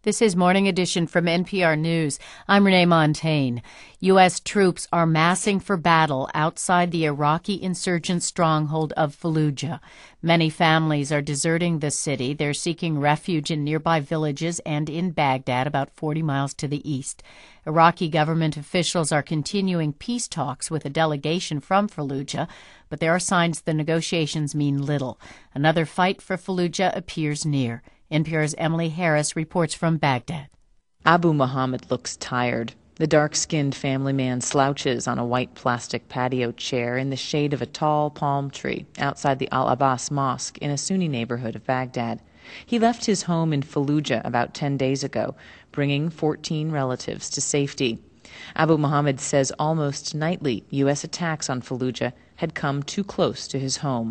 This is Morning Edition from NPR News. I'm Renee Montaigne. U.S. troops are massing for battle outside the Iraqi insurgent stronghold of Fallujah. Many families are deserting the city. They're seeking refuge in nearby villages and in Baghdad, about 40 miles to the east. Iraqi government officials are continuing peace talks with a delegation from Fallujah, but there are signs the negotiations mean little. Another fight for Fallujah appears near. NPR's Emily Harris reports from Baghdad. Abu Muhammad looks tired. The dark-skinned family man slouches on a white plastic patio chair in the shade of a tall palm tree outside the Al-Abbas Mosque in a Sunni neighborhood of Baghdad. He left his home in Fallujah about 10 days ago, bringing 14 relatives to safety. Abu Muhammad says almost nightly U.S. attacks on Fallujah had come too close to his home.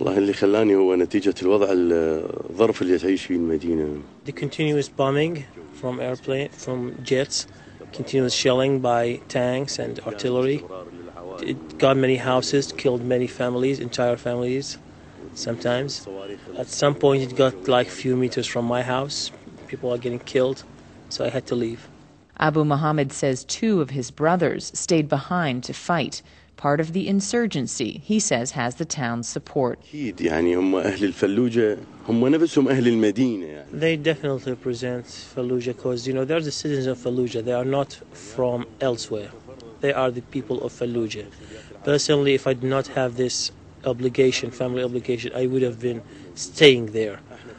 The continuous bombing from jets, continuous shelling by tanks and artillery. It got many houses, killed many families, entire families, sometimes. At some point it got like a few meters from my house. People are getting killed, so I had to leave. Abu Muhammad says 2 of his brothers stayed behind to fight. Part of the insurgency, he says, has the town's support. They definitely represent Fallujah because, they're the citizens of Fallujah. They are not from elsewhere. They are the people of Fallujah. Personally, if I did not have this obligation, family obligation, I would have been staying there.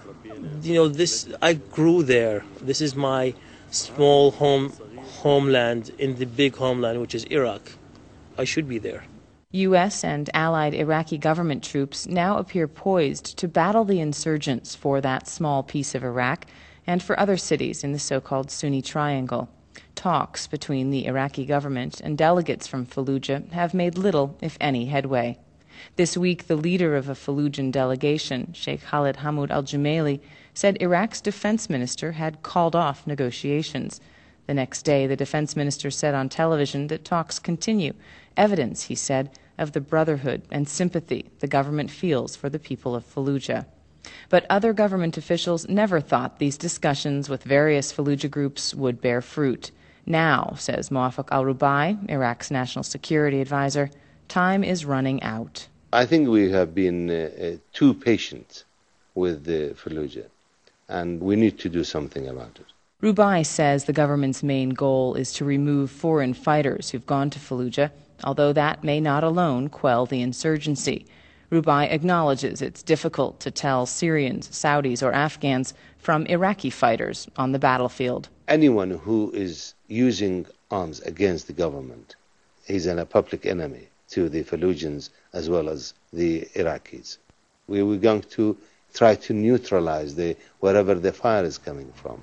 I grew there. This is my small homeland in the big homeland, which is Iraq. I should be there. U.S. and allied Iraqi government troops now appear poised to battle the insurgents for that small piece of Iraq and for other cities in the so-called Sunni Triangle. Talks between the Iraqi government and delegates from Fallujah have made little, if any, headway. This week, the leader of a Fallujah delegation, Sheikh Khalid Hamoud al-Jumaili, said Iraq's defense minister had called off negotiations. The next day, the defense minister said on television that talks continue, evidence, he said, of the brotherhood and sympathy the government feels for the people of Fallujah. But other government officials never thought these discussions with various Fallujah groups would bear fruit. Now, says Muwafaq al-Rubai, Iraq's national security advisor, time is running out. I think we have been too patient with Fallujah, and we need to do something about it. Rubai says the government's main goal is to remove foreign fighters who've gone to Fallujah, although that may not alone quell the insurgency. Rubai acknowledges it's difficult to tell Syrians, Saudis, or Afghans from Iraqi fighters on the battlefield. Anyone who is using arms against the government is a public enemy to the Fallujans as well as the Iraqis. We were going to try to neutralize wherever the fire is coming from.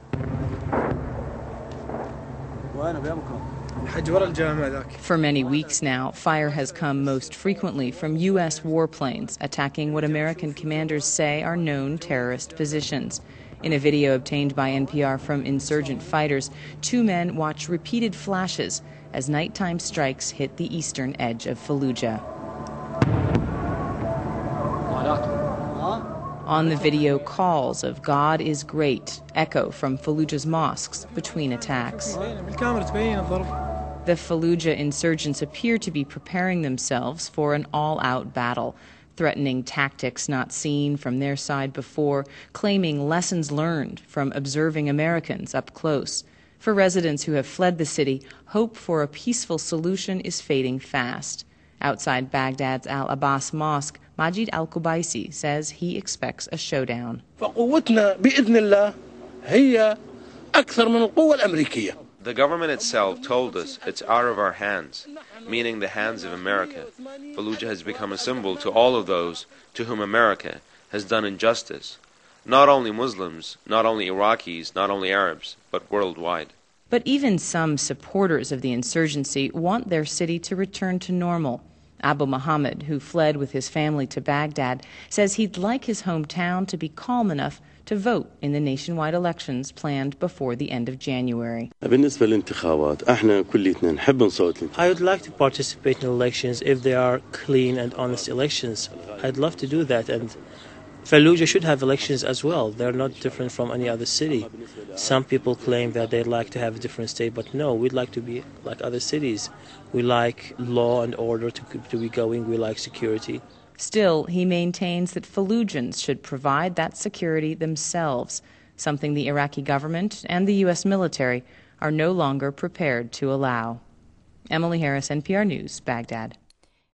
For many weeks now, fire has come most frequently from U.S. warplanes attacking what American commanders say are known terrorist positions. In a video obtained by NPR from insurgent fighters, 2 men watch repeated flashes as nighttime strikes hit the eastern edge of Fallujah. On the video, calls of God is great echo from Fallujah's mosques between attacks. The Fallujah insurgents appear to be preparing themselves for an all-out battle, threatening tactics not seen from their side before, claiming lessons learned from observing Americans up close. For residents who have fled the city, hope for a peaceful solution is fading fast. Outside Baghdad's Al-Abbas Mosque, Majid al-Qubaisi says he expects a showdown. The government itself told us it's out of our hands, meaning the hands of America. Fallujah has become a symbol to all of those to whom America has done injustice. Not only Muslims, not only Iraqis, not only Arabs, but worldwide. But even some supporters of the insurgency want their city to return to normal. Abu Muhammad, who fled with his family to Baghdad, says he'd like his hometown to be calm enough to vote in the nationwide elections planned before the end of January. I would like to participate in elections if they are clean and honest elections. I'd love to do that, and Fallujah should have elections as well. They're not different from any other city. Some people claim that they'd like to have a different state, but no, we'd like to be like other cities. We like law and order to be going. We like security. Still, he maintains that Fallujans should provide that security themselves, something the Iraqi government and the U.S. military are no longer prepared to allow. Emily Harris, NPR News, Baghdad.